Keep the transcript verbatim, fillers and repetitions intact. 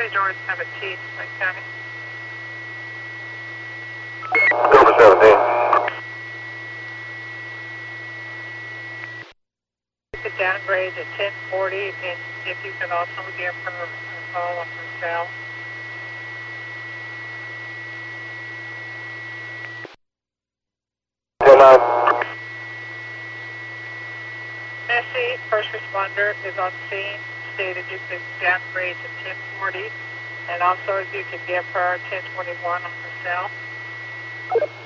Charlie George seventeen, Lake County. Silver seventeen. You could downgrade to ten forty, and if you could also give her a call on her cell. ten nine. Missy, first responder, is on scene. Stated you could downgrade to ten forty, and also if you could give her ten twenty-one on her cell.